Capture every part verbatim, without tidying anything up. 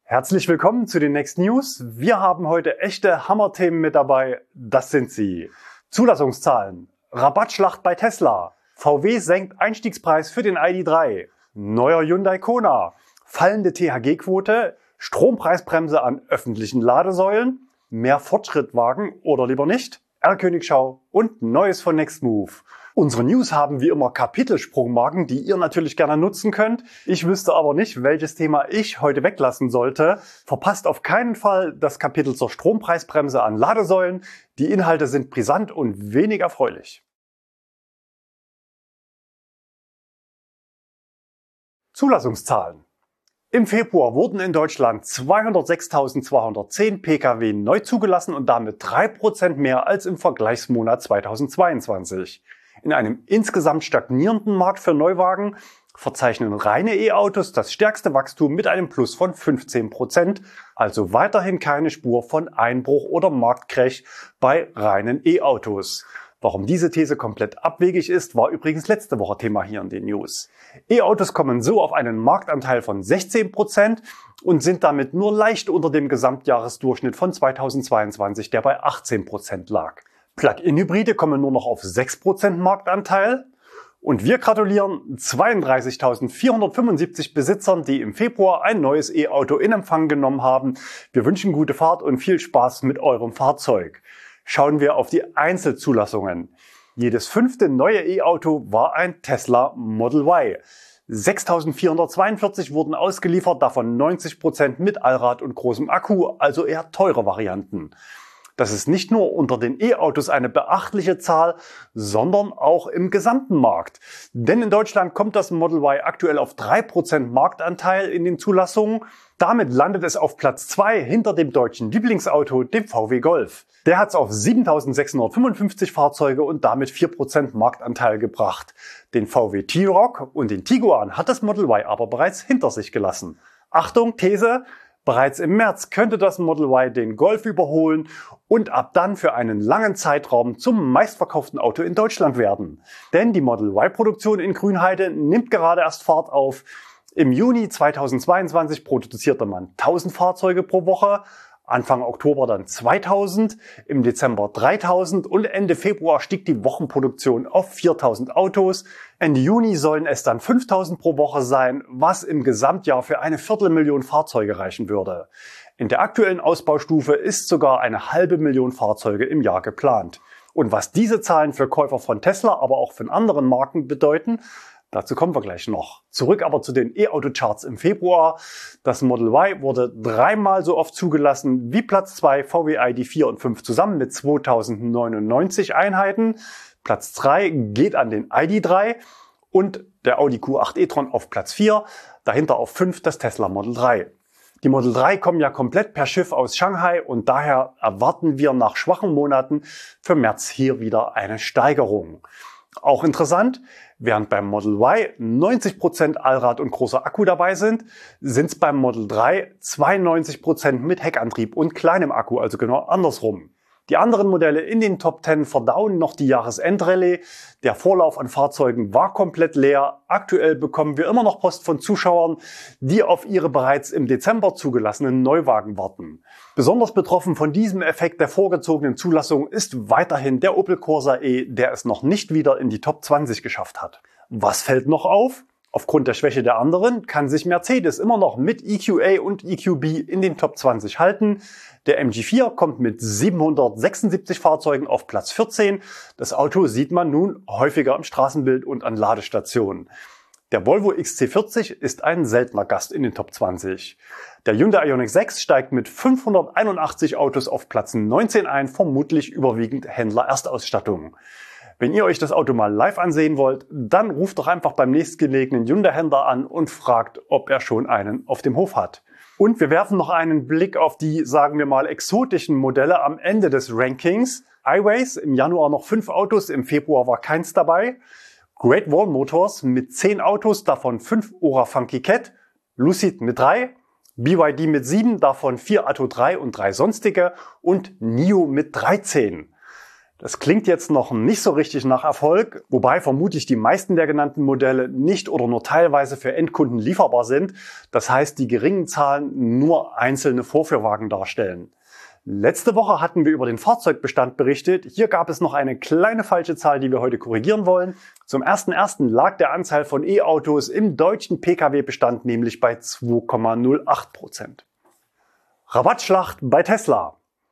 Herzlich willkommen zu den Next News. Wir haben heute echte Hammerthemen mit dabei. Das sind sie: Zulassungszahlen, Rabattschlacht bei Tesla, V W senkt Einstiegspreis für den I D drei, neuer Hyundai Kona, fallende T H G-Quote, Strompreisbremse an öffentlichen Ladesäulen, mehr Fortschrittwagen oder lieber nicht, R-Königschau und Neues von Nextmove. Unsere News haben wie immer Kapitelsprungmarken, die ihr natürlich gerne nutzen könnt. Ich wüsste aber nicht, welches Thema ich heute weglassen sollte. Verpasst auf keinen Fall das Kapitel zur Strompreisbremse an Ladesäulen. Die Inhalte sind brisant und wenig erfreulich. Zulassungszahlen. Im Februar wurden in Deutschland zweihundertsechstausendzweihundertzehn Pkw neu zugelassen und damit drei Prozent mehr als im Vergleichsmonat zweitausendzweiundzwanzig. In einem insgesamt stagnierenden Markt für Neuwagen verzeichnen reine E-Autos das stärkste Wachstum mit einem Plus von fünfzehn Prozent, also weiterhin keine Spur von Einbruch oder Marktcrash bei reinen E-Autos. Warum diese These komplett abwegig ist, war übrigens letzte Woche Thema hier in den News. E-Autos kommen so auf einen Marktanteil von sechzehn Prozent und sind damit nur leicht unter dem Gesamtjahresdurchschnitt von zweitausendzweiundzwanzig, der bei achtzehn Prozent lag. Plug-in-Hybride kommen nur noch auf sechs Prozent Marktanteil und wir gratulieren zweiunddreißigtausendvierhundertfünfundsiebzig Besitzern, die im Februar ein neues E-Auto in Empfang genommen haben. Wir wünschen gute Fahrt und viel Spaß mit eurem Fahrzeug. Schauen wir auf die Einzelzulassungen. Jedes fünfte neue E-Auto war ein Tesla Model Y. sechstausendvierhundertzweiundvierzig wurden ausgeliefert, davon neunzig Prozent mit Allrad und großem Akku, also eher teure Varianten. Das ist nicht nur unter den E-Autos eine beachtliche Zahl, sondern auch im gesamten Markt. Denn in Deutschland kommt das Model Y aktuell auf drei Prozent Marktanteil in den Zulassungen. Damit landet es auf Platz zwei hinter dem deutschen Lieblingsauto, dem V W Golf. Der hat es auf siebentausendsechshundertfünfundfünfzig Fahrzeuge und damit vier Prozent Marktanteil gebracht. Den V W T-Roc und den Tiguan hat das Model Y aber bereits hinter sich gelassen. Achtung, These! Bereits im März könnte das Model Y den Golf überholen und ab dann für einen langen Zeitraum zum meistverkauften Auto in Deutschland werden. Denn die Model Y-Produktion in Grünheide nimmt gerade erst Fahrt auf. Im Juni zweitausendzweiundzwanzig produzierte man tausend Fahrzeuge pro Woche, Anfang Oktober dann zweitausend, im Dezember dreitausend und Ende Februar stieg die Wochenproduktion auf viertausend Autos. Ende Juni sollen es dann fünftausend pro Woche sein, was im Gesamtjahr für eine Viertelmillion Fahrzeuge reichen würde. In der aktuellen Ausbaustufe ist sogar eine halbe Million Fahrzeuge im Jahr geplant. Und was diese Zahlen für Käufer von Tesla, aber auch von anderen Marken bedeuten, dazu kommen wir gleich noch. Zurück aber zu den E-Auto-Charts im Februar. Das Model Y wurde dreimal so oft zugelassen wie Platz zwei V W I D vier und fünf zusammen mit zweitausendneunundneunzig Einheiten. Platz drei geht an den I D drei und der Audi Q acht e-tron auf Platz vier. Dahinter auf fünf das Tesla Model drei. Die Model drei kommen ja komplett per Schiff aus Shanghai und daher erwarten wir nach schwachen Monaten für März hier wieder eine Steigerung. Auch interessant, während beim Model Y neunzig Prozent Allrad und großer Akku dabei sind, sind es beim Model drei zweiundneunzig Prozent mit Heckantrieb und kleinem Akku, also genau andersrum. Die anderen Modelle in den Top zehn verdauen noch die Jahresendrallye. Der Vorlauf an Fahrzeugen war komplett leer. Aktuell bekommen wir immer noch Post von Zuschauern, die auf ihre bereits im Dezember zugelassenen Neuwagen warten. Besonders betroffen von diesem Effekt der vorgezogenen Zulassung ist weiterhin der Opel Corsa E, der es noch nicht wieder in die Top zwanzig geschafft hat. Was fällt noch auf? Aufgrund der Schwäche der anderen kann sich Mercedes immer noch mit E Q A und E Q B in den Top zwanzig halten. Der M G vier kommt mit siebenhundertsechsundsiebzig Fahrzeugen auf Platz vierzehn. Das Auto sieht man nun häufiger im Straßenbild und an Ladestationen. Der Volvo X C vierzig ist ein seltener Gast in den Top zwanzig. Der Hyundai Ioniq sechs steigt mit fünfhunderteinundachtzig Autos auf Platz neunzehn ein, vermutlich überwiegend Händler-Erstausstattung. Wenn ihr euch das Auto mal live ansehen wollt, dann ruft doch einfach beim nächstgelegenen Hyundai-Händler an und fragt, ob er schon einen auf dem Hof hat. Und wir werfen noch einen Blick auf die, sagen wir mal, exotischen Modelle am Ende des Rankings. iWays, im Januar noch fünf Autos, im Februar war keins dabei. Great Wall Motors mit zehn Autos, davon fünf Ora Funky Cat. Lucid mit drei. B Y D mit sieben, davon vier Atto drei und drei sonstige. Und N I O mit dreizehn. Das klingt jetzt noch nicht so richtig nach Erfolg, wobei vermutlich die meisten der genannten Modelle nicht oder nur teilweise für Endkunden lieferbar sind. Das heißt, die geringen Zahlen nur einzelne Vorführwagen darstellen. Letzte Woche hatten wir über den Fahrzeugbestand berichtet. Hier gab es noch eine kleine falsche Zahl, die wir heute korrigieren wollen. Zum ersten ersten lag der Anteil von E-Autos im deutschen Pkw-Bestand nämlich bei zwei Komma null acht Prozent. Rabattschlacht bei Tesla.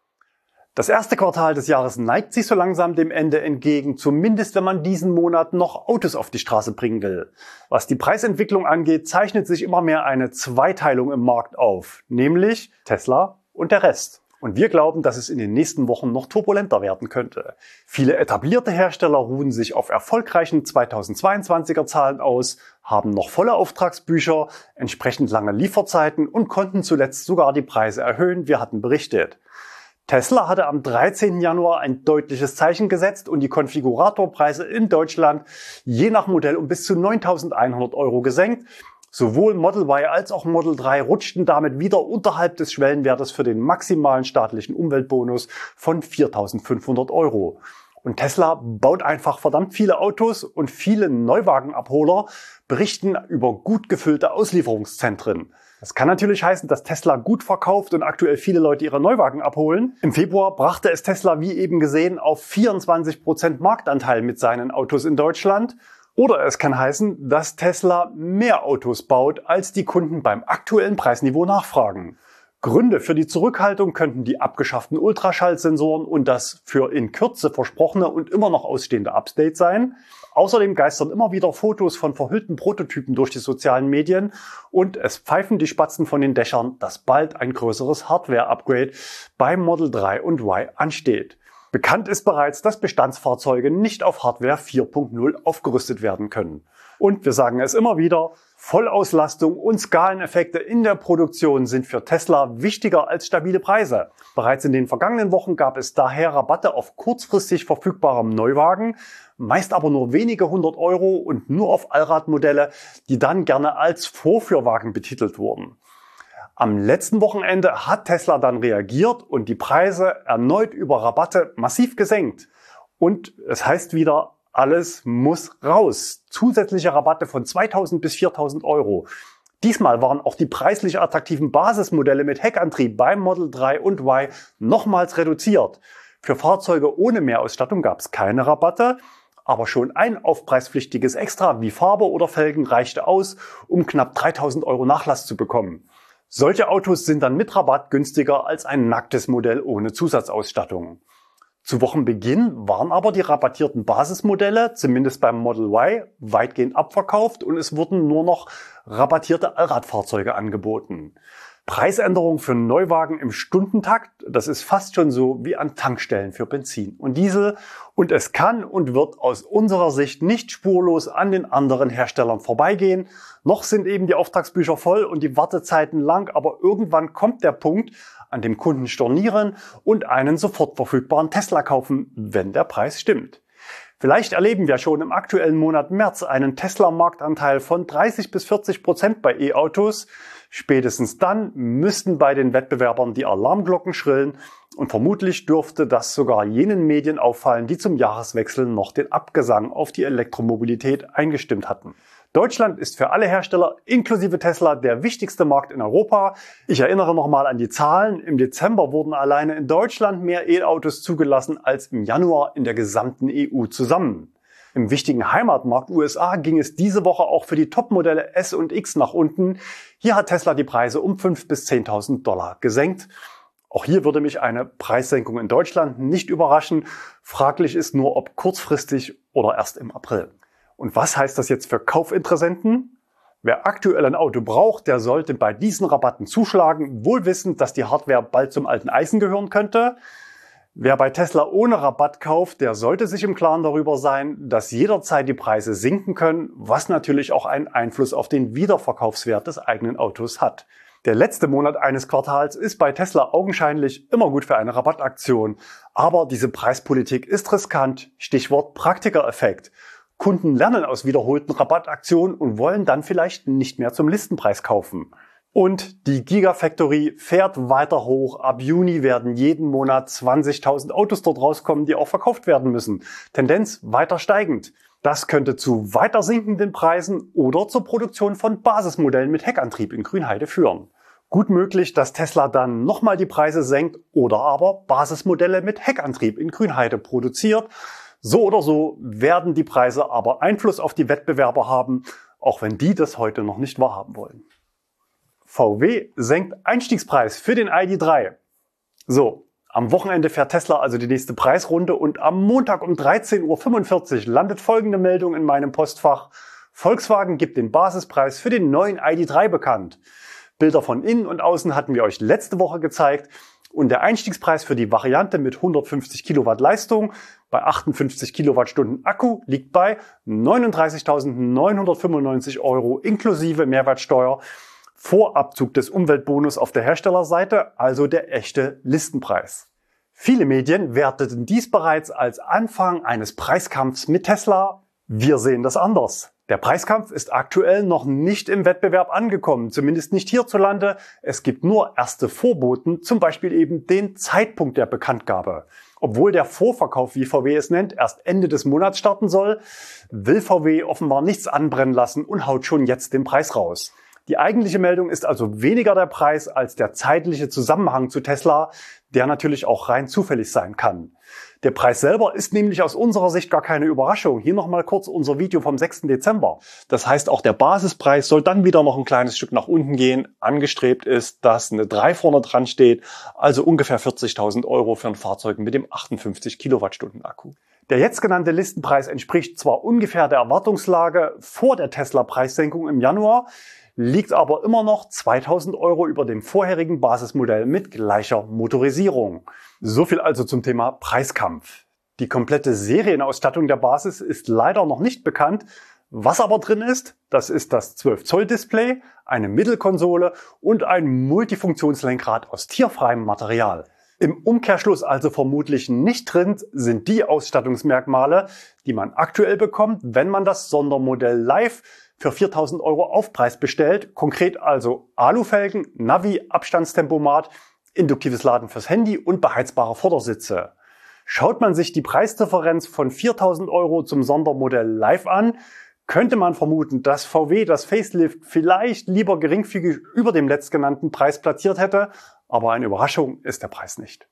Das erste Quartal des Jahres neigt sich so langsam dem Ende entgegen, zumindest wenn man diesen Monat noch Autos auf die Straße bringen will. Was die Preisentwicklung angeht, zeichnet sich immer mehr eine Zweiteilung im Markt auf, nämlich Tesla und der Rest. Und wir glauben, dass es in den nächsten Wochen noch turbulenter werden könnte. Viele etablierte Hersteller ruhen sich auf erfolgreichen zweitausendzweiundzwanziger Zahlen aus, haben noch volle Auftragsbücher, entsprechend lange Lieferzeiten und konnten zuletzt sogar die Preise erhöhen, wir hatten berichtet. Tesla hatte am dreizehnten Januar ein deutliches Zeichen gesetzt und die Konfiguratorpreise in Deutschland je nach Modell um bis zu neuntausendeinhundert Euro gesenkt. Sowohl Model Y als auch Model drei rutschten damit wieder unterhalb des Schwellenwertes für den maximalen staatlichen Umweltbonus von viertausendfünfhundert Euro. Und Tesla baut einfach verdammt viele Autos und viele Neuwagenabholer berichten über gut gefüllte Auslieferungszentren. Das kann natürlich heißen, dass Tesla gut verkauft und aktuell viele Leute ihre Neuwagen abholen. Im Februar brachte es Tesla, wie eben gesehen, auf vierundzwanzig Prozent Marktanteil mit seinen Autos in Deutschland. Oder es kann heißen, dass Tesla mehr Autos baut, als die Kunden beim aktuellen Preisniveau nachfragen. Gründe für die Zurückhaltung könnten die abgeschafften Ultraschallsensoren und das für in Kürze versprochene und immer noch ausstehende Update sein. Außerdem geistern immer wieder Fotos von verhüllten Prototypen durch die sozialen Medien und es pfeifen die Spatzen von den Dächern, dass bald ein größeres Hardware-Upgrade bei Model drei und Y ansteht. Bekannt ist bereits, dass Bestandsfahrzeuge nicht auf Hardware vier Punkt null aufgerüstet werden können. Und wir sagen es immer wieder, Vollauslastung und Skaleneffekte in der Produktion sind für Tesla wichtiger als stabile Preise. Bereits in den vergangenen Wochen gab es daher Rabatte auf kurzfristig verfügbarem Neuwagen, meist aber nur wenige hundert Euro und nur auf Allradmodelle, die dann gerne als Vorführwagen betitelt wurden. Am letzten Wochenende hat Tesla dann reagiert und die Preise erneut über Rabatte massiv gesenkt. Und es heißt wieder, alles muss raus. Zusätzliche Rabatte von zweitausend bis viertausend Euro. Diesmal waren auch die preislich attraktiven Basismodelle mit Heckantrieb beim Model drei und Y nochmals reduziert. Für Fahrzeuge ohne Mehrausstattung gab es keine Rabatte, aber schon ein aufpreispflichtiges Extra wie Farbe oder Felgen reichte aus, um knapp dreitausend Euro Nachlass zu bekommen. Solche Autos sind dann mit Rabatt günstiger als ein nacktes Modell ohne Zusatzausstattung. Zu Wochenbeginn waren aber die rabattierten Basismodelle, zumindest beim Model Y, weitgehend abverkauft und es wurden nur noch rabattierte Allradfahrzeuge angeboten. Preisänderungen für Neuwagen im Stundentakt, das ist fast schon so wie an Tankstellen für Benzin und Diesel und es kann und wird aus unserer Sicht nicht spurlos an den anderen Herstellern vorbeigehen. Noch sind eben die Auftragsbücher voll und die Wartezeiten lang, aber irgendwann kommt der Punkt, an dem Kunden stornieren und einen sofort verfügbaren Tesla kaufen, wenn der Preis stimmt. Vielleicht erleben wir schon im aktuellen Monat März einen Tesla-Marktanteil von dreißig bis vierzig Prozent bei E-Autos. Spätestens dann müssten bei den Wettbewerbern die Alarmglocken schrillen und vermutlich dürfte das sogar jenen Medien auffallen, die zum Jahreswechsel noch den Abgesang auf die Elektromobilität eingestimmt hatten. Deutschland ist für alle Hersteller inklusive Tesla der wichtigste Markt in Europa. Ich erinnere nochmal an die Zahlen. Im Dezember wurden alleine in Deutschland mehr E-Autos zugelassen als im Januar in der gesamten E U zusammen. Im wichtigen Heimatmarkt U S A ging es diese Woche auch für die Topmodelle S und X nach unten. Hier hat Tesla die Preise um fünftausend bis zehntausend Dollar gesenkt. Auch hier würde mich eine Preissenkung in Deutschland nicht überraschen. Fraglich ist nur, ob kurzfristig oder erst im April. Und was heißt das jetzt für Kaufinteressenten? Wer aktuell ein Auto braucht, der sollte bei diesen Rabatten zuschlagen, wohl wissend, dass die Hardware bald zum alten Eisen gehören könnte. Wer bei Tesla ohne Rabatt kauft, der sollte sich im Klaren darüber sein, dass jederzeit die Preise sinken können, was natürlich auch einen Einfluss auf den Wiederverkaufswert des eigenen Autos hat. Der letzte Monat eines Quartals ist bei Tesla augenscheinlich immer gut für eine Rabattaktion. Aber diese Preispolitik ist riskant. Stichwort Praktikereffekt. Kunden lernen aus wiederholten Rabattaktionen und wollen dann vielleicht nicht mehr zum Listenpreis kaufen. Und die Gigafactory fährt weiter hoch. Ab Juni werden jeden Monat zwanzigtausend Autos dort rauskommen, die auch verkauft werden müssen. Tendenz weiter steigend. Das könnte zu weiter sinkenden Preisen oder zur Produktion von Basismodellen mit Heckantrieb in Grünheide führen. Gut möglich, dass Tesla dann nochmal die Preise senkt oder aber Basismodelle mit Heckantrieb in Grünheide produziert. So oder so werden die Preise aber Einfluss auf die Wettbewerber haben, auch wenn die das heute noch nicht wahrhaben wollen. V W senkt Einstiegspreis für den I D drei. So, am Wochenende fährt Tesla also die nächste Preisrunde und am Montag um dreizehn Uhr fünfundvierzig landet folgende Meldung in meinem Postfach. Volkswagen gibt den Basispreis für den neuen I D drei bekannt. Bilder von innen und außen hatten wir euch letzte Woche gezeigt und der Einstiegspreis für die Variante mit hundertfünfzig Kilowatt Leistung bei achtundfünfzig Kilowattstunden Akku liegt bei neununddreißigtausendneunhundertfünfundneunzig Euro inklusive Mehrwertsteuer. Vor Abzug des Umweltbonus auf der Herstellerseite, also der echte Listenpreis. Viele Medien werteten dies bereits als Anfang eines Preiskampfs mit Tesla. Wir sehen das anders. Der Preiskampf ist aktuell noch nicht im Wettbewerb angekommen, zumindest nicht hierzulande. Es gibt nur erste Vorboten, zum Beispiel eben den Zeitpunkt der Bekanntgabe. Obwohl der Vorverkauf, wie V W es nennt, erst Ende des Monats starten soll, will V W offenbar nichts anbrennen lassen und haut schon jetzt den Preis raus. Die eigentliche Meldung ist also weniger der Preis als der zeitliche Zusammenhang zu Tesla, der natürlich auch rein zufällig sein kann. Der Preis selber ist nämlich aus unserer Sicht gar keine Überraschung. Hier nochmal kurz unser Video vom sechsten Dezember. Das heißt, auch der Basispreis soll dann wieder noch ein kleines Stück nach unten gehen. Angestrebt ist, dass eine drei vorne dran steht, also ungefähr vierzigtausend Euro für ein Fahrzeug mit dem achtundfünfzig Kilowattstunden Akku. Der jetzt genannte Listenpreis entspricht zwar ungefähr der Erwartungslage vor der Tesla-Preissenkung im Januar, liegt aber immer noch zweitausend Euro über dem vorherigen Basismodell mit gleicher Motorisierung. So viel also zum Thema Preiskampf. Die komplette Serienausstattung der Basis ist leider noch nicht bekannt. Was aber drin ist, das ist das zwölf Zoll Display, eine Mittelkonsole und ein Multifunktionslenkrad aus tierfreiem Material. Im Umkehrschluss also vermutlich nicht drin sind die Ausstattungsmerkmale, die man aktuell bekommt, wenn man das Sondermodell Live für viertausend Euro Aufpreis bestellt. Konkret also Alufelgen, Navi, Abstandstempomat, induktives Laden fürs Handy und beheizbare Vordersitze. Schaut man sich die Preisdifferenz von viertausend Euro zum Sondermodell Live an, könnte man vermuten, dass V W das Facelift vielleicht lieber geringfügig über dem letztgenannten Preis platziert hätte, aber eine Überraschung ist der Preis nicht.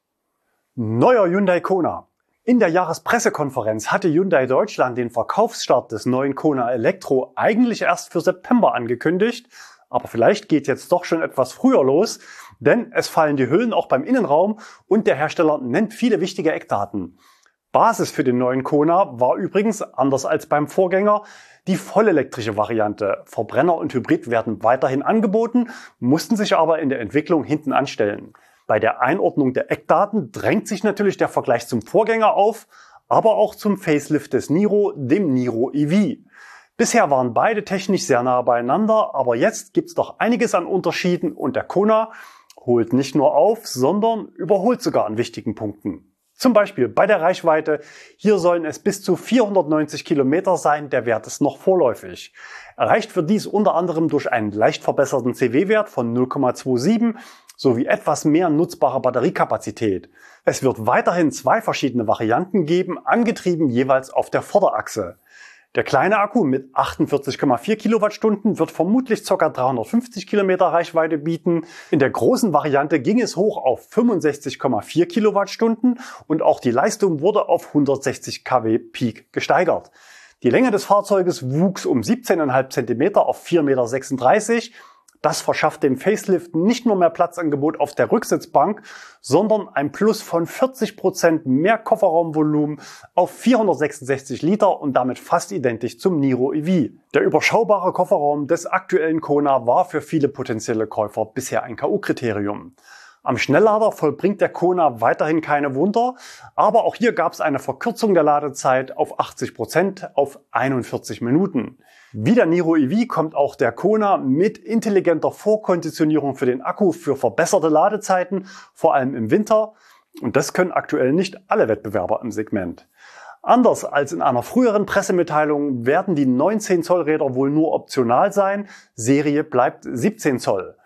Neuer Hyundai Kona. In der Jahrespressekonferenz hatte Hyundai Deutschland den Verkaufsstart des neuen Kona Elektro eigentlich erst für September angekündigt, aber vielleicht geht jetzt doch schon etwas früher los, denn es fallen die Hüllen auch beim Innenraum und der Hersteller nennt viele wichtige Eckdaten. Basis für den neuen Kona war übrigens, anders als beim Vorgänger, die vollelektrische Variante. Verbrenner und Hybrid werden weiterhin angeboten, mussten sich aber in der Entwicklung hinten anstellen. Bei der Einordnung der Eckdaten drängt sich natürlich der Vergleich zum Vorgänger auf, aber auch zum Facelift des Niro, dem Niro E V. Bisher waren beide technisch sehr nah beieinander, aber jetzt gibt's doch einiges an Unterschieden und der Kona holt nicht nur auf, sondern überholt sogar an wichtigen Punkten. Zum Beispiel bei der Reichweite, hier sollen es bis zu vierhundertneunzig Kilometer sein, der Wert ist noch vorläufig. Erreicht wird dies unter anderem durch einen leicht verbesserten C W-Wert von null Komma siebenundzwanzig sowie etwas mehr nutzbare Batteriekapazität. Es wird weiterhin zwei verschiedene Varianten geben, angetrieben jeweils auf der Vorderachse. Der kleine Akku mit achtundvierzig Komma vier Kilowattstunden wird vermutlich ca. dreihundertfünfzig Kilometer Reichweite bieten. In der großen Variante ging es hoch auf fünfundsechzig Komma vier Kilowattstunden und auch die Leistung wurde auf hundertsechzig Kilowatt Peak gesteigert. Die Länge des Fahrzeuges wuchs um siebzehn Komma fünf Zentimeter auf vier Komma sechsunddreißig Meter. Das verschafft dem Facelift nicht nur mehr Platzangebot auf der Rücksitzbank, sondern ein Plus von vierzig Prozent mehr Kofferraumvolumen auf vierhundertsechsundsechzig Liter und damit fast identisch zum Niro E V. Der überschaubare Kofferraum des aktuellen Kona war für viele potenzielle Käufer bisher ein K O-Kriterium. Am Schnelllader vollbringt der Kona weiterhin keine Wunder, aber auch hier gab es eine Verkürzung der Ladezeit auf achtzig Prozent auf einundvierzig Minuten. Wie der Niro E V kommt auch der Kona mit intelligenter Vorkonditionierung für den Akku für verbesserte Ladezeiten, vor allem im Winter. Und das können aktuell nicht alle Wettbewerber im Segment. Anders als in einer früheren Pressemitteilung werden die neunzehn Zoll Räder wohl nur optional sein. Serie bleibt siebzehn Zoll.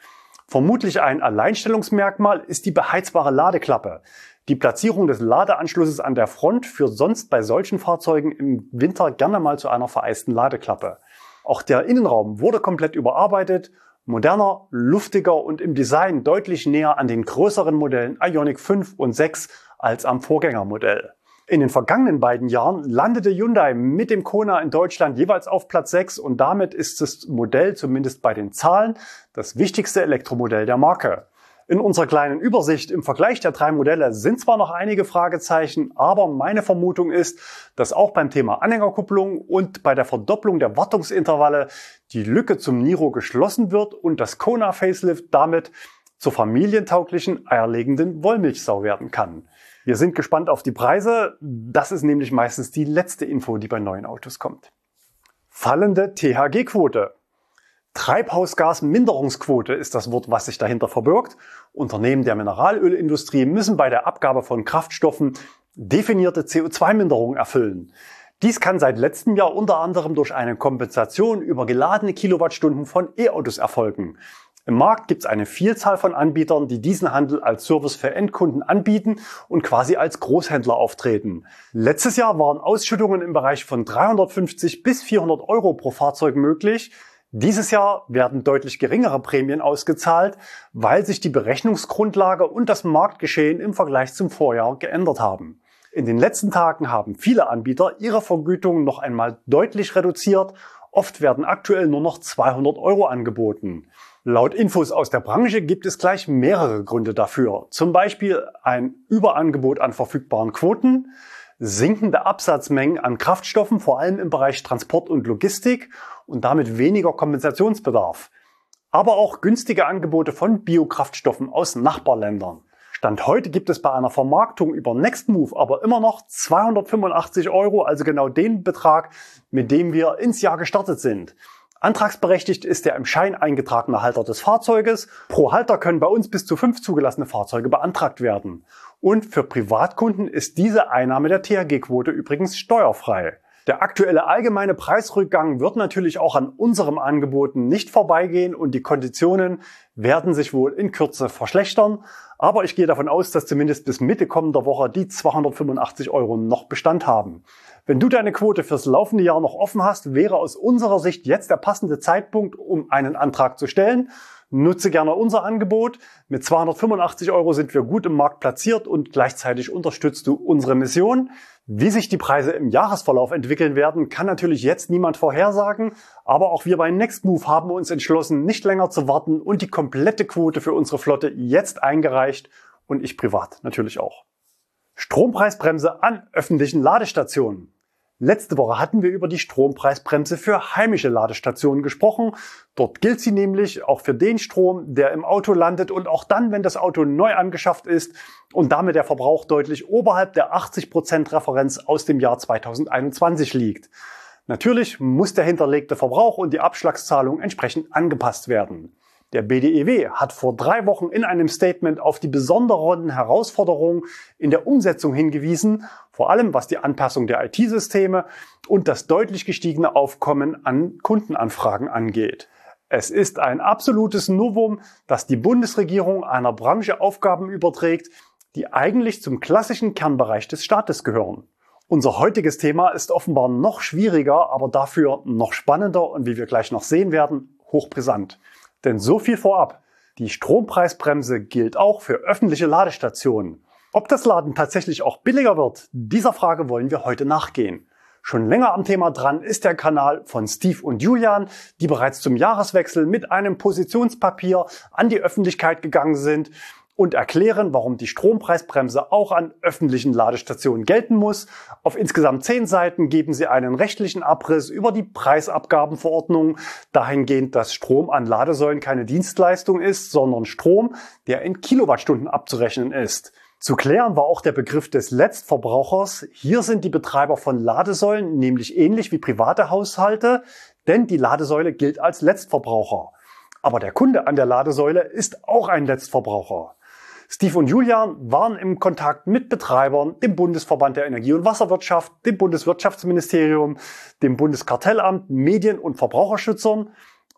Vermutlich ein Alleinstellungsmerkmal ist die beheizbare Ladeklappe. Die Platzierung des Ladeanschlusses an der Front führt sonst bei solchen Fahrzeugen im Winter gerne mal zu einer vereisten Ladeklappe. Auch der Innenraum wurde komplett überarbeitet, moderner, luftiger und im Design deutlich näher an den größeren Modellen Ioniq fünf und sechs als am Vorgängermodell. In den vergangenen beiden Jahren landete Hyundai mit dem Kona in Deutschland jeweils auf Platz sechs und damit ist das Modell zumindest bei den Zahlen das wichtigste Elektromodell der Marke. In unserer kleinen Übersicht im Vergleich der drei Modelle sind zwar noch einige Fragezeichen, aber meine Vermutung ist, dass auch beim Thema Anhängerkupplung und bei der Verdopplung der Wartungsintervalle die Lücke zum Niro geschlossen wird und das Kona Facelift damit zur familientauglichen, eierlegenden Wollmilchsau werden kann. Wir sind gespannt auf die Preise. Das ist nämlich meistens die letzte Info, die bei neuen Autos kommt. Fallende T H G-Quote. Treibhausgasminderungsquote ist das Wort, was sich dahinter verbirgt. Unternehmen der Mineralölindustrie müssen bei der Abgabe von Kraftstoffen definierte C O zwei Minderungen erfüllen. Dies kann seit letztem Jahr unter anderem durch eine Kompensation über geladene Kilowattstunden von E-Autos erfolgen. Im Markt gibt es eine Vielzahl von Anbietern, die diesen Handel als Service für Endkunden anbieten und quasi als Großhändler auftreten. Letztes Jahr waren Ausschüttungen im Bereich von dreihundertfünfzig bis vierhundert Euro pro Fahrzeug möglich. Dieses Jahr werden deutlich geringere Prämien ausgezahlt, weil sich die Berechnungsgrundlage und das Marktgeschehen im Vergleich zum Vorjahr geändert haben. In den letzten Tagen haben viele Anbieter ihre Vergütung noch einmal deutlich reduziert. Oft werden aktuell nur noch zweihundert Euro angeboten. Laut Infos aus der Branche gibt es gleich mehrere Gründe dafür. Zum Beispiel ein Überangebot an verfügbaren Quoten, sinkende Absatzmengen an Kraftstoffen, vor allem im Bereich Transport und Logistik und damit weniger Kompensationsbedarf. Aber auch günstige Angebote von Biokraftstoffen aus Nachbarländern. Stand heute gibt es bei einer Vermarktung über Nextmove aber immer noch zweihundertfünfundachtzig Euro, also genau den Betrag, mit dem wir ins Jahr gestartet sind. Antragsberechtigt ist der im Schein eingetragene Halter des Fahrzeuges. Pro Halter können bei uns bis zu fünf zugelassene Fahrzeuge beantragt werden. Und für Privatkunden ist diese Einnahme der T H G-Quote übrigens steuerfrei. Der aktuelle allgemeine Preisrückgang wird natürlich auch an unserem Angeboten nicht vorbeigehen und die Konditionen werden sich wohl in Kürze verschlechtern. Aber ich gehe davon aus, dass zumindest bis Mitte kommender Woche die zweihundertfünfundachtzig Euro noch Bestand haben. Wenn du deine Quote fürs laufende Jahr noch offen hast, wäre aus unserer Sicht jetzt der passende Zeitpunkt, um einen Antrag zu stellen. Nutze gerne unser Angebot. Mit zweihundertfünfundachtzig Euro sind wir gut im Markt platziert und gleichzeitig unterstützt du unsere Mission. Wie sich die Preise im Jahresverlauf entwickeln werden, kann natürlich jetzt niemand vorhersagen. Aber auch wir bei Nextmove haben uns entschlossen, nicht länger zu warten und die komplette Quote für unsere Flotte jetzt eingereicht und ich privat natürlich auch. Strompreisbremse an öffentlichen Ladestationen. Letzte Woche hatten wir über die Strompreisbremse für heimische Ladestationen gesprochen. Dort gilt sie nämlich auch für den Strom, der im Auto landet und auch dann, wenn das Auto neu angeschafft ist und damit der Verbrauch deutlich oberhalb der achtzig Prozent Referenz aus dem Jahr zweitausendeinundzwanzig liegt. Natürlich muss der hinterlegte Verbrauch und die Abschlagszahlung entsprechend angepasst werden. Der B D E W hat vor drei Wochen in einem Statement auf die besonderen Herausforderungen in der Umsetzung hingewiesen, vor allem was die Anpassung der I T-Systeme und das deutlich gestiegene Aufkommen an Kundenanfragen angeht. Es ist ein absolutes Novum, dass die Bundesregierung einer Branche Aufgaben überträgt, die eigentlich zum klassischen Kernbereich des Staates gehören. Unser heutiges Thema ist offenbar noch schwieriger, aber dafür noch spannender und wie wir gleich noch sehen werden, hochbrisant. Denn so viel vorab, die Strompreisbremse gilt auch für öffentliche Ladestationen. Ob das Laden tatsächlich auch billiger wird, dieser Frage wollen wir heute nachgehen. Schon länger am Thema dran ist der Kanal von Steve und Julian, die bereits zum Jahreswechsel mit einem Positionspapier an die Öffentlichkeit gegangen sind und erklären, warum die Strompreisbremse auch an öffentlichen Ladestationen gelten muss. Auf insgesamt zehn Seiten geben sie einen rechtlichen Abriss über die Preisabgabenverordnung, dahingehend, dass Strom an Ladesäulen keine Dienstleistung ist, sondern Strom, der in Kilowattstunden abzurechnen ist. Zu klären war auch der Begriff des Letztverbrauchers. Hier sind die Betreiber von Ladesäulen nämlich ähnlich wie private Haushalte, denn die Ladesäule gilt als Letztverbraucher. Aber der Kunde an der Ladesäule ist auch ein Letztverbraucher. Steve und Julian waren im Kontakt mit Betreibern, dem Bundesverband der Energie- und Wasserwirtschaft, dem Bundeswirtschaftsministerium, dem Bundeskartellamt, Medien- und Verbraucherschützern.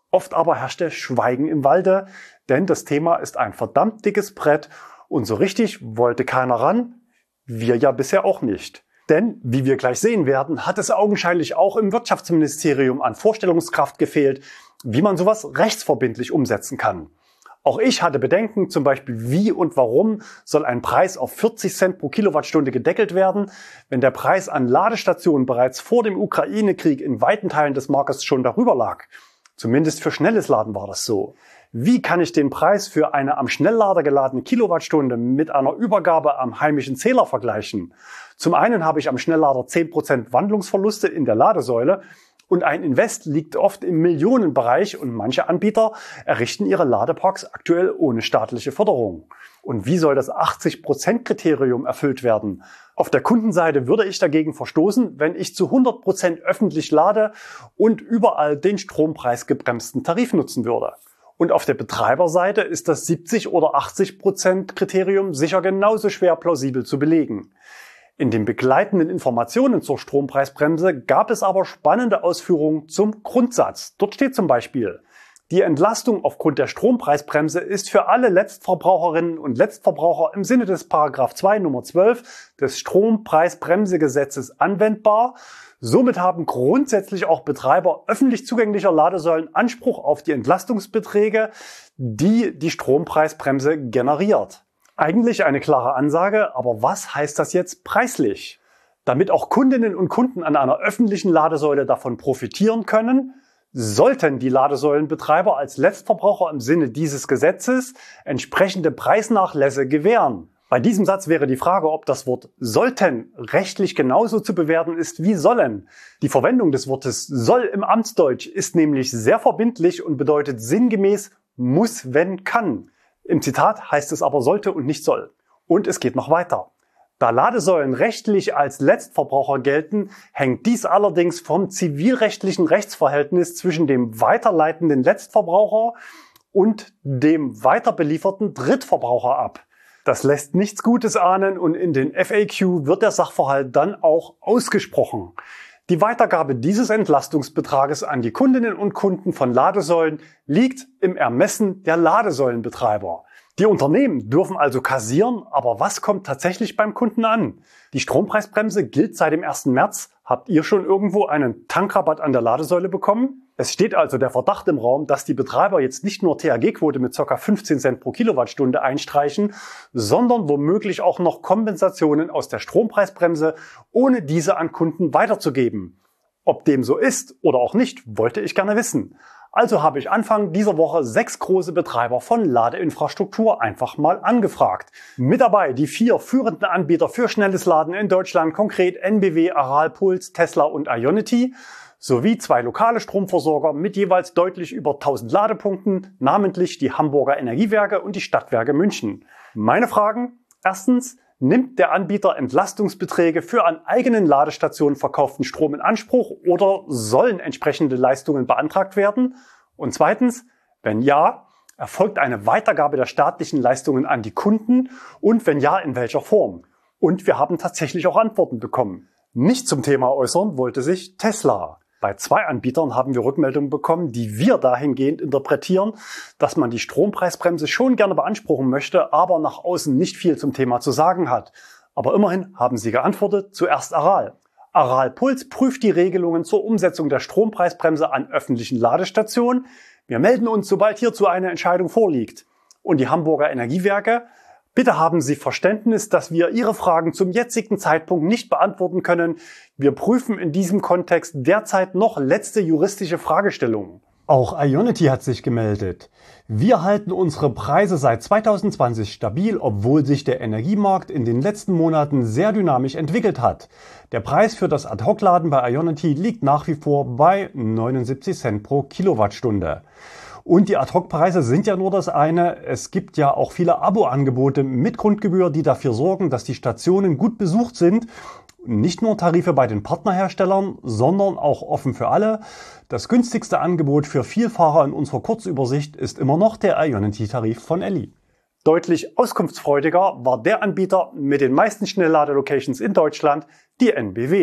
Oft aber herrschte Schweigen im Walde, denn das Thema ist ein verdammt dickes Brett und so richtig wollte keiner ran, wir ja bisher auch nicht. Denn, wie wir gleich sehen werden, hat es augenscheinlich auch im Wirtschaftsministerium an Vorstellungskraft gefehlt, wie man sowas rechtsverbindlich umsetzen kann. Auch ich hatte Bedenken, zum Beispiel wie und warum soll ein Preis auf vierzig Cent pro Kilowattstunde gedeckelt werden, wenn der Preis an Ladestationen bereits vor dem Ukraine-Krieg in weiten Teilen des Marktes schon darüber lag. Zumindest für schnelles Laden war das so. Wie kann ich den Preis für eine am Schnelllader geladene Kilowattstunde mit einer Übergabe am heimischen Zähler vergleichen? Zum einen habe ich am Schnelllader zehn Prozent Wandlungsverluste in der Ladesäule und ein Invest liegt oft im Millionenbereich und manche Anbieter errichten ihre Ladeparks aktuell ohne staatliche Förderung. Und wie soll das achtzig Prozent Kriterium erfüllt werden? Auf der Kundenseite würde ich dagegen verstoßen, wenn ich zu hundert Prozent öffentlich lade und überall den strompreisgebremsten Tarif nutzen würde. Und auf der Betreiberseite ist das siebzig oder achtzig Prozent Kriterium sicher genauso schwer plausibel zu belegen. In den begleitenden Informationen zur Strompreisbremse gab es aber spannende Ausführungen zum Grundsatz. Dort steht zum Beispiel: Die Entlastung aufgrund der Strompreisbremse ist für alle Letztverbraucherinnen und Letztverbraucher im Sinne des Paragraph zwei Nummer zwölf des Strompreisbremsegesetzes anwendbar. Somit haben grundsätzlich auch Betreiber öffentlich zugänglicher Ladesäulen Anspruch auf die Entlastungsbeträge, die die Strompreisbremse generiert. Eigentlich eine klare Ansage, aber was heißt das jetzt preislich? Damit auch Kundinnen und Kunden an einer öffentlichen Ladesäule davon profitieren können, sollten die Ladesäulenbetreiber als Letztverbraucher im Sinne dieses Gesetzes entsprechende Preisnachlässe gewähren. Bei diesem Satz wäre die Frage, ob das Wort sollten rechtlich genauso zu bewerten ist wie sollen. Die Verwendung des Wortes soll im Amtsdeutsch ist nämlich sehr verbindlich und bedeutet sinngemäß muss, wenn, kann. Im Zitat heißt es aber sollte und nicht soll. Und es geht noch weiter. Da Ladesäulen rechtlich als Letztverbraucher gelten, hängt dies allerdings vom zivilrechtlichen Rechtsverhältnis zwischen dem weiterleitenden Letztverbraucher und dem weiterbelieferten Drittverbraucher ab. Das lässt nichts Gutes ahnen und in den F A Q wird der Sachverhalt dann auch ausgesprochen. Die Weitergabe dieses Entlastungsbetrages an die Kundinnen und Kunden von Ladesäulen liegt im Ermessen der Ladesäulenbetreiber. Die Unternehmen dürfen also kassieren, aber was kommt tatsächlich beim Kunden an? Die Strompreisbremse gilt seit dem ersten März. Habt ihr schon irgendwo einen Tankrabatt an der Ladesäule bekommen? Es steht also der Verdacht im Raum, dass die Betreiber jetzt nicht nur T H G-Quote mit ca. fünfzehn Cent pro Kilowattstunde einstreichen, sondern womöglich auch noch Kompensationen aus der Strompreisbremse, ohne diese an Kunden weiterzugeben. Ob dem so ist oder auch nicht, wollte ich gerne wissen. Also habe ich Anfang dieser Woche sechs große Betreiber von Ladeinfrastruktur einfach mal angefragt. Mit dabei die vier führenden Anbieter für schnelles Laden in Deutschland, konkret N B W, Aral, Puls, Tesla und Ionity, sowie zwei lokale Stromversorger mit jeweils deutlich über tausend Ladepunkten, namentlich die Hamburger Energiewerke und die Stadtwerke München. Meine Fragen: Erstens, nimmt der Anbieter Entlastungsbeträge für an eigenen Ladestationen verkauften Strom in Anspruch oder sollen entsprechende Leistungen beantragt werden? Und zweitens, wenn ja, erfolgt eine Weitergabe der staatlichen Leistungen an die Kunden und wenn ja, in welcher Form? Und wir haben tatsächlich auch Antworten bekommen. Nicht zum Thema äußern wollte sich Tesla. Bei zwei Anbietern haben wir Rückmeldungen bekommen, die wir dahingehend interpretieren, dass man die Strompreisbremse schon gerne beanspruchen möchte, aber nach außen nicht viel zum Thema zu sagen hat. Aber immerhin haben sie geantwortet, zuerst Aral. Aral Puls prüft die Regelungen zur Umsetzung der Strompreisbremse an öffentlichen Ladestationen. Wir melden uns, sobald hierzu eine Entscheidung vorliegt. Und die Hamburger Energiewerke: Bitte haben Sie Verständnis, dass wir Ihre Fragen zum jetzigen Zeitpunkt nicht beantworten können. Wir prüfen in diesem Kontext derzeit noch letzte juristische Fragestellungen. Auch Ionity hat sich gemeldet. Wir halten unsere Preise seit zweitausendzwanzig stabil, obwohl sich der Energiemarkt in den letzten Monaten sehr dynamisch entwickelt hat. Der Preis für das Ad-Hoc-Laden bei Ionity liegt nach wie vor bei neunundsiebzig Cent pro Kilowattstunde. Und die Ad-Hoc-Preise sind ja nur das eine. Es gibt ja auch viele Abo-Angebote mit Grundgebühr, die dafür sorgen, dass die Stationen gut besucht sind. Nicht nur Tarife bei den Partnerherstellern, sondern auch offen für alle. Das günstigste Angebot für Vielfahrer in unserer Kurzübersicht ist immer noch der Ionity-Tarif von Elli. Deutlich auskunftsfreudiger war der Anbieter mit den meisten Schnellladelocations in Deutschland, die N B W.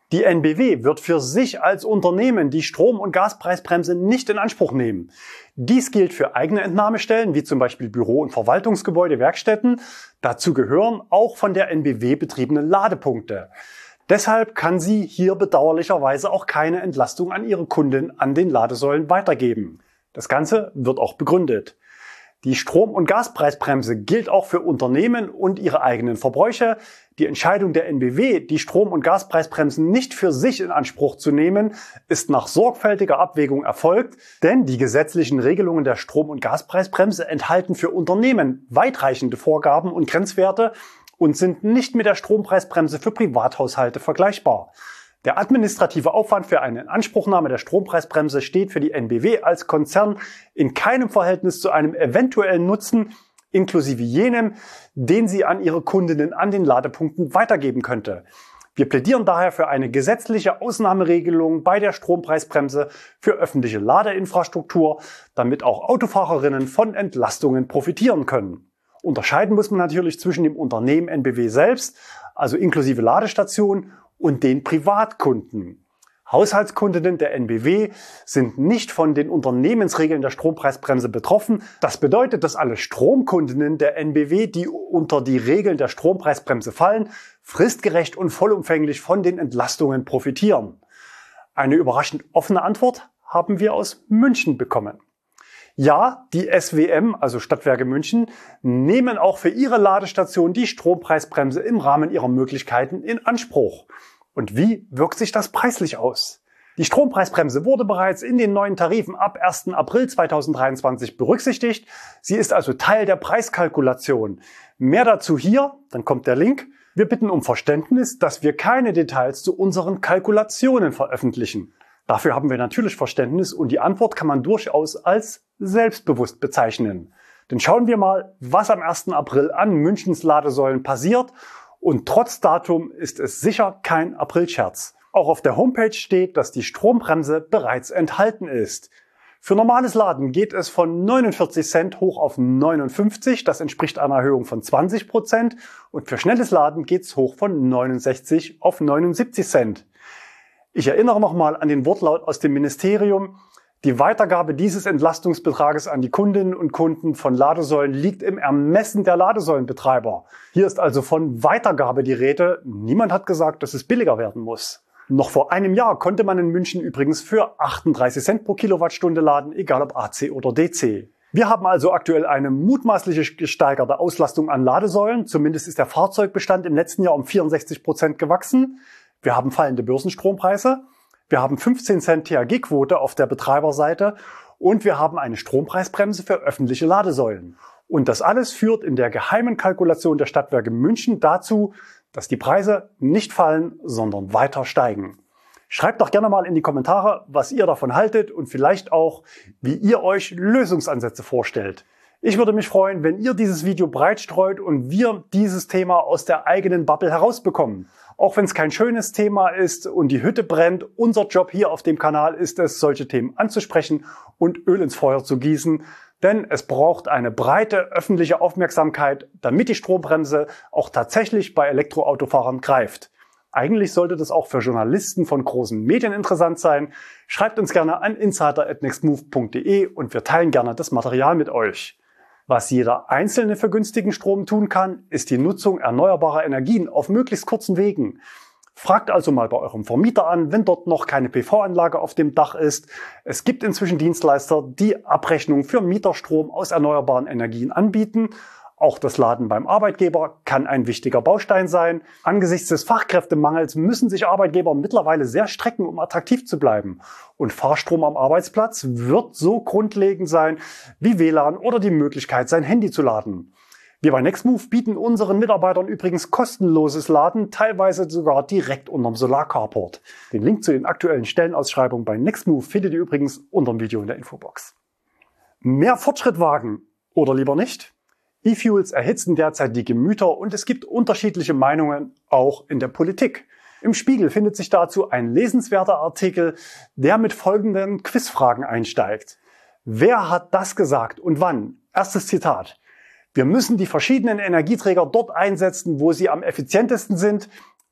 Die N B W wird für sich als Unternehmen die Strom- und Gaspreisbremse nicht in Anspruch nehmen. Dies gilt für eigene Entnahmestellen, wie zum Beispiel Büro- und Verwaltungsgebäude, Werkstätten. Dazu gehören auch von der N B W betriebene Ladepunkte. Deshalb kann sie hier bedauerlicherweise auch keine Entlastung an ihre Kunden an den Ladesäulen weitergeben. Das Ganze wird auch begründet. Die Strom- und Gaspreisbremse gilt auch für Unternehmen und ihre eigenen Verbräuche. Die Entscheidung der N B W, die Strom- und Gaspreisbremsen nicht für sich in Anspruch zu nehmen, ist nach sorgfältiger Abwägung erfolgt, denn die gesetzlichen Regelungen der Strom- und Gaspreisbremse enthalten für Unternehmen weitreichende Vorgaben und Grenzwerte und sind nicht mit der Strompreisbremse für Privathaushalte vergleichbar. Der administrative Aufwand für eine Inanspruchnahme der Strompreisbremse steht für die N B W als Konzern in keinem Verhältnis zu einem eventuellen Nutzen, inklusive jenem, den sie an ihre Kundinnen an den Ladepunkten weitergeben könnte. Wir plädieren daher für eine gesetzliche Ausnahmeregelung bei der Strompreisbremse für öffentliche Ladeinfrastruktur, damit auch Autofahrerinnen von Entlastungen profitieren können. Unterscheiden muss man natürlich zwischen dem Unternehmen N B W selbst, also inklusive Ladestation, und den Privatkunden. Haushaltskundinnen der N B W sind nicht von den Unternehmensregeln der Strompreisbremse betroffen. Das bedeutet, dass alle Stromkundinnen der N B W, die unter die Regeln der Strompreisbremse fallen, fristgerecht und vollumfänglich von den Entlastungen profitieren. Eine überraschend offene Antwort haben wir aus München bekommen. Ja, die S W M, also Stadtwerke München, nehmen auch für ihre Ladestation die Strompreisbremse im Rahmen ihrer Möglichkeiten in Anspruch. Und wie wirkt sich das preislich aus? Die Strompreisbremse wurde bereits in den neuen Tarifen ab ersten April zweitausenddreiundzwanzig berücksichtigt. Sie ist also Teil der Preiskalkulation. Mehr dazu hier, dann kommt der Link. Wir bitten um Verständnis, dass wir keine Details zu unseren Kalkulationen veröffentlichen. Dafür haben wir natürlich Verständnis und die Antwort kann man durchaus als selbstbewusst bezeichnen. Denn schauen wir mal, was am ersten April an Münchens Ladesäulen passiert. Und trotz Datum ist es sicher kein Aprilscherz. Auch auf der Homepage steht, dass die Strombremse bereits enthalten ist. Für normales Laden geht es von neunundvierzig Cent hoch auf neunundfünfzig, das entspricht einer Erhöhung von zwanzig Prozent. Und für schnelles Laden geht es hoch von neunundsechzig auf neunundsiebzig Cent. Ich erinnere nochmal an den Wortlaut aus dem Ministerium. Die Weitergabe dieses Entlastungsbetrages an die Kundinnen und Kunden von Ladesäulen liegt im Ermessen der Ladesäulenbetreiber. Hier ist also von Weitergabe die Rede. Niemand hat gesagt, dass es billiger werden muss. Noch vor einem Jahr konnte man in München übrigens für achtunddreißig Cent pro Kilowattstunde laden, egal ob A C oder D C. Wir haben also aktuell eine mutmaßliche gesteigerte Auslastung an Ladesäulen. Zumindest ist der Fahrzeugbestand im letzten Jahr um vierundsechzig Prozent gewachsen. Wir haben fallende Börsenstrompreise. Wir haben fünfzehn Cent T H G-Quote auf der Betreiberseite und wir haben eine Strompreisbremse für öffentliche Ladesäulen. Und das alles führt in der geheimen Kalkulation der Stadtwerke München dazu, dass die Preise nicht fallen, sondern weiter steigen. Schreibt doch gerne mal in die Kommentare, was ihr davon haltet und vielleicht auch, wie ihr euch Lösungsansätze vorstellt. Ich würde mich freuen, wenn ihr dieses Video breit streut und wir dieses Thema aus der eigenen Bubble herausbekommen. Auch wenn es kein schönes Thema ist und die Hütte brennt, unser Job hier auf dem Kanal ist es, solche Themen anzusprechen und Öl ins Feuer zu gießen. Denn es braucht eine breite öffentliche Aufmerksamkeit, damit die Strombremse auch tatsächlich bei Elektroautofahrern greift. Eigentlich sollte das auch für Journalisten von großen Medien interessant sein. Schreibt uns gerne an insider at nextmove punkt de und wir teilen gerne das Material mit euch. Was jeder Einzelne für günstigen Strom tun kann, ist die Nutzung erneuerbarer Energien auf möglichst kurzen Wegen. Fragt also mal bei eurem Vermieter an, wenn dort noch keine P V-Anlage auf dem Dach ist. Es gibt inzwischen Dienstleister, die Abrechnung für Mieterstrom aus erneuerbaren Energien anbieten. Auch das Laden beim Arbeitgeber kann ein wichtiger Baustein sein. Angesichts des Fachkräftemangels müssen sich Arbeitgeber mittlerweile sehr strecken, um attraktiv zu bleiben. Und Fahrstrom am Arbeitsplatz wird so grundlegend sein wie W L A N oder die Möglichkeit, sein Handy zu laden. Wir bei Nextmove bieten unseren Mitarbeitern übrigens kostenloses Laden, teilweise sogar direkt unterm Solarcarport. Den Link zu den aktuellen Stellenausschreibungen bei Nextmove findet ihr übrigens unter dem Video in der Infobox. Mehr Fortschritt wagen oder lieber nicht? E-Fuels erhitzen derzeit die Gemüter und es gibt unterschiedliche Meinungen, auch in der Politik. Im Spiegel findet sich dazu ein lesenswerter Artikel, der mit folgenden Quizfragen einsteigt. Wer hat das gesagt und wann? Erstes Zitat. Wir müssen die verschiedenen Energieträger dort einsetzen, wo sie am effizientesten sind.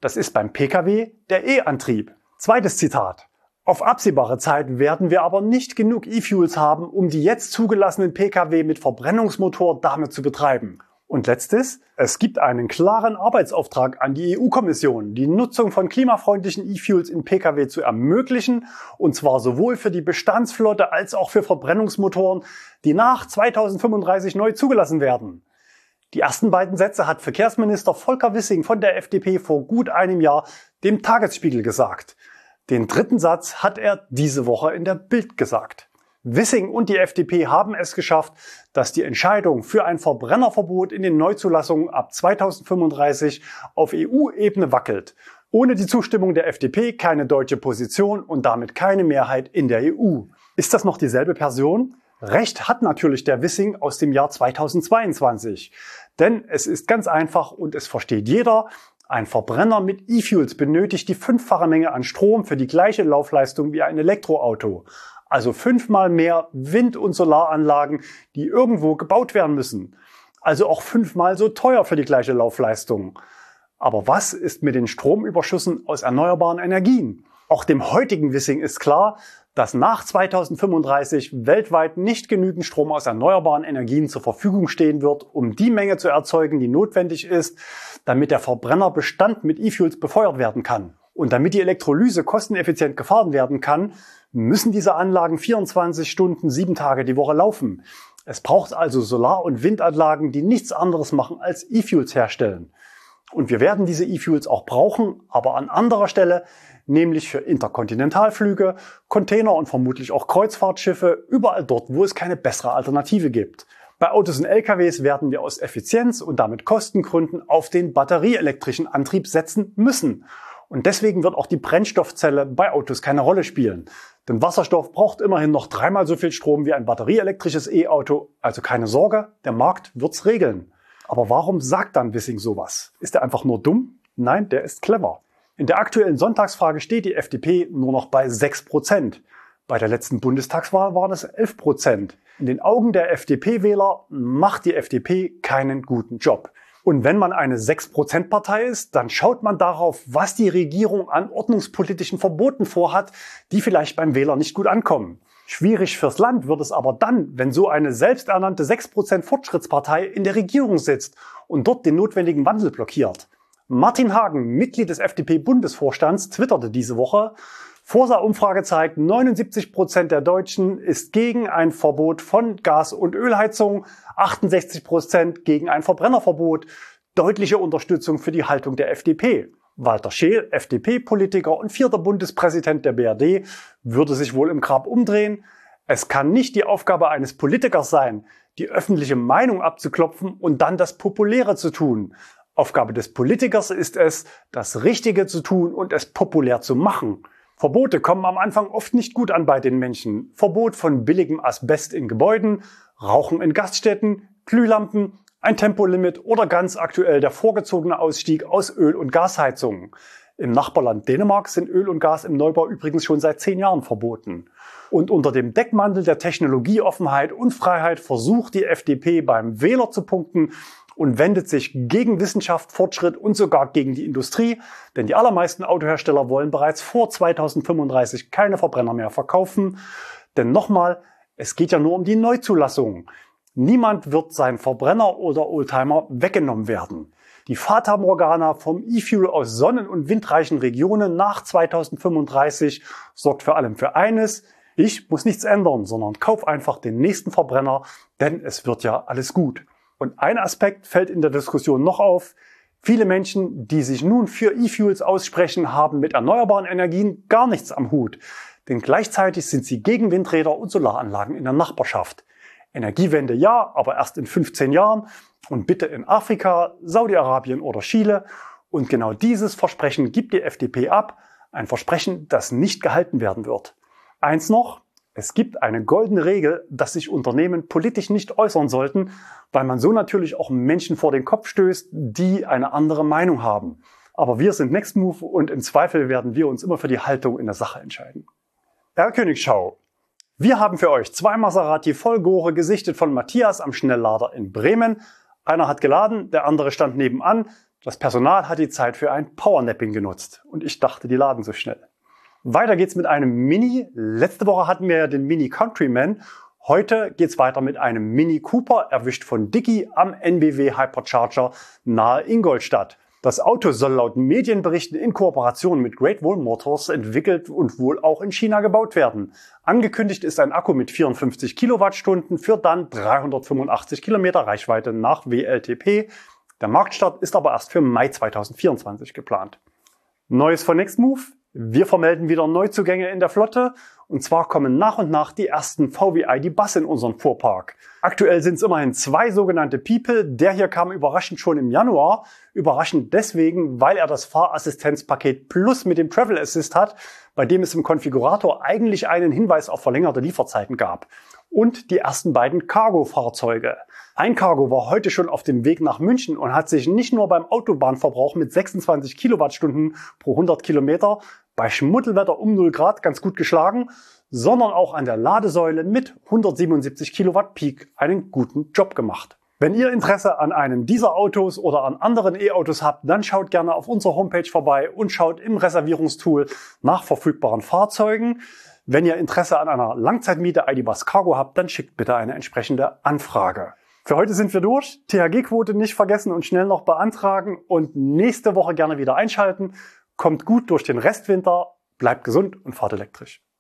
Das ist beim Pkw der E-Antrieb. Zweites Zitat. Auf absehbare Zeit werden wir aber nicht genug E-Fuels haben, um die jetzt zugelassenen Pkw mit Verbrennungsmotor damit zu betreiben. Und letztes, es gibt einen klaren Arbeitsauftrag an die E U-Kommission, die Nutzung von klimafreundlichen E-Fuels in Pkw zu ermöglichen, und zwar sowohl für die Bestandsflotte als auch für Verbrennungsmotoren, die nach zweitausendfünfunddreißig neu zugelassen werden. Die ersten beiden Sätze hat Verkehrsminister Volker Wissing von der F D P vor gut einem Jahr dem Tagesspiegel gesagt. Den dritten Satz hat er diese Woche in der Bild gesagt. Wissing und die F D P haben es geschafft, dass die Entscheidung für ein Verbrennerverbot in den Neuzulassungen ab zweitausendfünfunddreißig auf E U-Ebene wackelt. Ohne die Zustimmung der F D P keine deutsche Position und damit keine Mehrheit in der E U. Ist das noch dieselbe Person? Recht hat natürlich der Wissing aus dem Jahr zweitausendzweiundzwanzig. Denn es ist ganz einfach und es versteht jeder, ein Verbrenner mit E-Fuels benötigt die fünffache Menge an Strom für die gleiche Laufleistung wie ein Elektroauto. Also fünfmal mehr Wind- und Solaranlagen, die irgendwo gebaut werden müssen. Also auch fünfmal so teuer für die gleiche Laufleistung. Aber was ist mit den Stromüberschüssen aus erneuerbaren Energien? Auch dem heutigen Wissing ist klar, dass nach zweitausendfünfunddreißig weltweit nicht genügend Strom aus erneuerbaren Energien zur Verfügung stehen wird, um die Menge zu erzeugen, die notwendig ist, damit der Verbrennerbestand mit E-Fuels befeuert werden kann. Und damit die Elektrolyse kosteneffizient gefahren werden kann, müssen diese Anlagen vierundzwanzig Stunden, sieben Tage die Woche laufen. Es braucht also Solar- und Windanlagen, die nichts anderes machen als E-Fuels herstellen. Und wir werden diese E-Fuels auch brauchen, aber an anderer Stelle, nämlich für Interkontinentalflüge, Container und vermutlich auch Kreuzfahrtschiffe, überall dort, wo es keine bessere Alternative gibt. Bei Autos und L K Ws werden wir aus Effizienz- und damit Kostengründen auf den batterieelektrischen Antrieb setzen müssen. Und deswegen wird auch die Brennstoffzelle bei Autos keine Rolle spielen. Denn Wasserstoff braucht immerhin noch dreimal so viel Strom wie ein batterieelektrisches E-Auto. Also keine Sorge, der Markt wird's regeln. Aber warum sagt dann Wissing sowas? Ist er einfach nur dumm? Nein, der ist clever. In der aktuellen Sonntagsfrage steht die F D P nur noch bei sechs Prozent. Bei der letzten Bundestagswahl waren es elf Prozent. In den Augen der F D P-Wähler macht die F D P keinen guten Job. Und wenn man eine sechs Prozent Partei ist, dann schaut man darauf, was die Regierung an ordnungspolitischen Verboten vorhat, die vielleicht beim Wähler nicht gut ankommen. Schwierig fürs Land wird es aber dann, wenn so eine selbsternannte sechs Prozent Fortschrittspartei in der Regierung sitzt und dort den notwendigen Wandel blockiert. Martin Hagen, Mitglied des F D P-Bundesvorstands, twitterte diese Woche: Forsa-Umfrage zeigt, neunundsiebzig Prozent der Deutschen ist gegen ein Verbot von Gas- und Ölheizung, achtundsechzig Prozent gegen ein Verbrennerverbot. Deutliche Unterstützung für die Haltung der F D P. Walter Scheel, F D P-Politiker und vierter Bundespräsident der B R D, würde sich wohl im Grab umdrehen. Es kann nicht die Aufgabe eines Politikers sein, die öffentliche Meinung abzuklopfen und dann das Populäre zu tun. Aufgabe des Politikers ist es, das Richtige zu tun und es populär zu machen. Verbote kommen am Anfang oft nicht gut an bei den Menschen. Verbot von billigem Asbest in Gebäuden, Rauchen in Gaststätten, Glühlampen, ein Tempolimit oder ganz aktuell der vorgezogene Ausstieg aus Öl- und Gasheizungen. Im Nachbarland Dänemark sind Öl und Gas im Neubau übrigens schon seit zehn Jahren verboten. Und unter dem Deckmantel der Technologieoffenheit und Freiheit versucht die F D P beim Wähler zu punkten und wendet sich gegen Wissenschaft, Fortschritt und sogar gegen die Industrie, denn die allermeisten Autohersteller wollen bereits vor zweitausendfünfunddreißig keine Verbrenner mehr verkaufen. Denn nochmal, es geht ja nur um die Neuzulassung. Niemand wird sein Verbrenner oder Oldtimer weggenommen werden. Die Fata Morgana vom E-Fuel aus sonnen- und windreichen Regionen nach zweitausendfünfunddreißig sorgt vor allem für eines: Ich muss nichts ändern, sondern kauf einfach den nächsten Verbrenner, denn es wird ja alles gut. Und ein Aspekt fällt in der Diskussion noch auf: Viele Menschen, die sich nun für E-Fuels aussprechen, haben mit erneuerbaren Energien gar nichts am Hut. Denn gleichzeitig sind sie gegen Windräder und Solaranlagen in der Nachbarschaft. Energiewende ja, aber erst in fünfzehn Jahren und bitte in Afrika, Saudi-Arabien oder Chile. Und genau dieses Versprechen gibt die F D P ab. Ein Versprechen, das nicht gehalten werden wird. Eins noch: Es gibt eine goldene Regel, dass sich Unternehmen politisch nicht äußern sollten, weil man so natürlich auch Menschen vor den Kopf stößt, die eine andere Meinung haben. Aber wir sind Nextmove und im Zweifel werden wir uns immer für die Haltung in der Sache entscheiden. R-Königschau. Wir haben für euch zwei Maserati Vollgore gesichtet von Matthias am Schnelllader in Bremen. Einer hat geladen, der andere stand nebenan. Das Personal hat die Zeit für ein Powernapping genutzt und ich dachte, die laden so schnell. Weiter geht's mit einem Mini. Letzte Woche hatten wir ja den Mini Countryman. Heute geht's weiter mit einem Mini Cooper, erwischt von Dicky am N B W Hypercharger nahe Ingolstadt. Das Auto soll laut Medienberichten in Kooperation mit Great Wall Motors entwickelt und wohl auch in China gebaut werden. Angekündigt ist ein Akku mit vierundfünfzig Kilowattstunden für dann dreihundertfünfundachtzig Kilometer Reichweite nach W L T P. Der Marktstart ist aber erst für Mai zweitausendvierundzwanzig geplant. Neues von Nextmove. Wir vermelden wieder Neuzugänge in der Flotte. Und zwar kommen nach und nach die ersten V W I D-Bus in unseren Fuhrpark. Aktuell sind es immerhin zwei sogenannte People. Der hier kam überraschend schon im Januar. Überraschend deswegen, weil er das Fahrassistenzpaket Plus mit dem Travel Assist hat, bei dem es im Konfigurator eigentlich einen Hinweis auf verlängerte Lieferzeiten gab. Und die ersten beiden Cargo-Fahrzeuge. Ein Cargo war heute schon auf dem Weg nach München und hat sich nicht nur beim Autobahnverbrauch mit sechsundzwanzig Kilowattstunden pro hundert Kilometer bei Schmuddelwetter um null Grad ganz gut geschlagen, sondern auch an der Ladesäule mit hundertsiebenundsiebzig Kilowatt Peak einen guten Job gemacht. Wenn ihr Interesse an einem dieser Autos oder an anderen E-Autos habt, dann schaut gerne auf unserer Homepage vorbei und schaut im Reservierungstool nach verfügbaren Fahrzeugen. Wenn ihr Interesse an einer Langzeitmiete I D Bus Cargo habt, dann schickt bitte eine entsprechende Anfrage. Für heute sind wir durch. T H G-Quote nicht vergessen und schnell noch beantragen und nächste Woche gerne wieder einschalten. Kommt gut durch den Restwinter, bleibt gesund und fahrt elektrisch.